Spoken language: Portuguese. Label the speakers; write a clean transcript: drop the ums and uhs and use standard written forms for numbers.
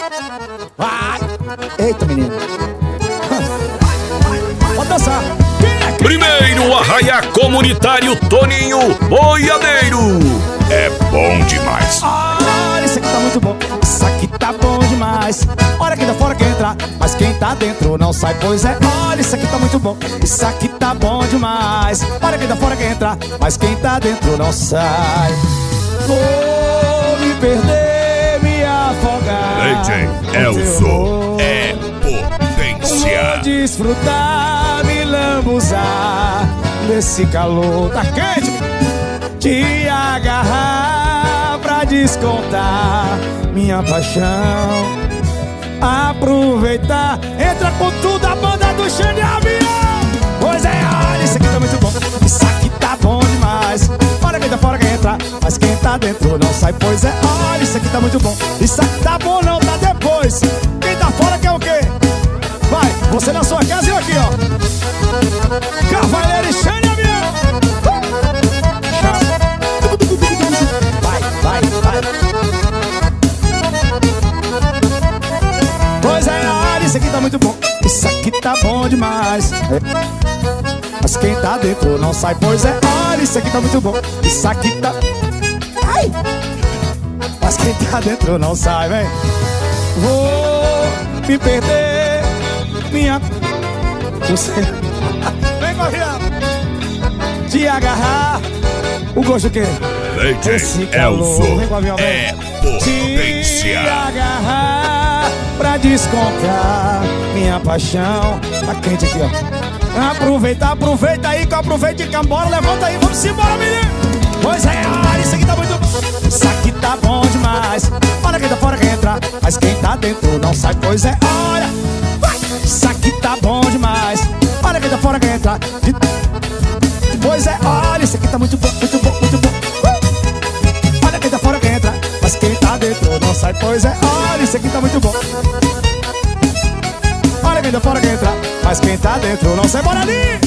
Speaker 1: Vai! Eita, menino! Pode dançar!
Speaker 2: Primeiro arraia comunitário Toninho Boiadeiro. É bom demais.
Speaker 1: Olha, isso aqui tá muito bom. Isso aqui tá bom demais. Olha quem tá fora quer entrar, mas quem tá dentro não sai, pois é. Olha, isso aqui tá muito bom. Isso aqui tá bom demais. Olha quem tá fora quer entrar, mas quem tá dentro não sai. Vou me perder, me afogar.
Speaker 2: DJ Elzo é potência.
Speaker 1: Vou desfrutar, me lambuzar desse calor. Tá quente? Te agarrar pra descontar minha paixão. Aproveitar, entra com tudo a banda do Xande Avião. Pois é, olha, isso aqui tá muito bom. Isso aqui tá bom demais. Olha quem tá fora quer entrar, mas quem tá dentro não sai, pois é. Olha, isso aqui tá muito bom. Isso aqui tá bom não, tá depois. Quem tá fora quer o quê? Vai, você na sua casa e eu aqui, ó. Cavaleiro e Xande Avião. Vai. Pois é, olha, isso aqui tá muito bom. Isso aqui tá bom demais. Mas quem tá dentro não sai, pois é. Olha, isso aqui tá muito bom. Isso aqui tá... Ai! Mas quem tá dentro não sai, vem. Vou me perder, minha... Você... Vem correndo. Te agarrar. O gosto que...
Speaker 2: DJ Elzo é potência.
Speaker 1: Te agarrar pra descontar minha paixão. Tá quente aqui, ó. Aproveita aí que eu aproveito e cambora. Levanta aí, vamos embora, menino. Pois é, olha, isso aqui tá muito bom. Isso aqui tá bom demais. Olha quem tá fora quer entrar, mas quem tá dentro não sai, pois é, olha. Vai. Isso aqui tá bom demais. Olha quem tá fora quer entrar. Pois é, olha, isso aqui tá muito bom, muito bom, muito bom. Olha quem tá fora quer entrar, mas quem tá dentro não sai, pois é. Olha, isso aqui tá muito bom. Olha quem tá fora quer entrar, mas quem tá dentro não sai, bora ali!